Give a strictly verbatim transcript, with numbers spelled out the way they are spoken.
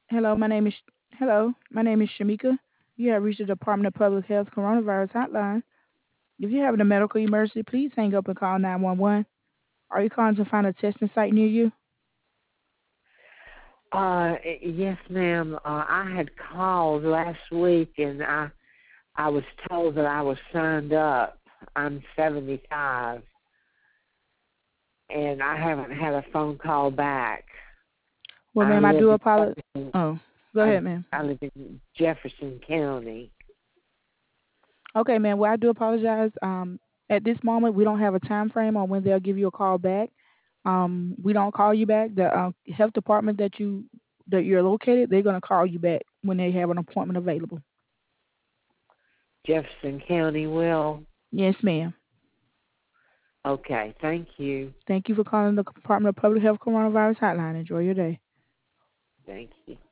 Hello, my name is Hello, my name is Shamika. You have reached the Department of Public Health Coronavirus Hotline. If you're having a medical emergency, please hang up and call nine one one. Are you calling to find a testing site near you? Uh, yes, ma'am. Uh, I had called last week, and I I was told that I was signed up. I'm seventy-five, and I haven't had a phone call back. Well, I ma'am, I live do in apologize. Jefferson. Oh, go I ahead, ma'am. I live in Jefferson County. Okay, ma'am. Well, I do apologize. Um, at this moment, we don't have a time frame on when they'll give you a call back. Um, we don't call you back. The uh, health department that you that you're located, they're gonna call you back when they have an appointment available. Jefferson County will. Yes, ma'am. Okay, thank you. Thank you for calling the Department of Public Health Coronavirus Hotline. Enjoy your day. Thank you.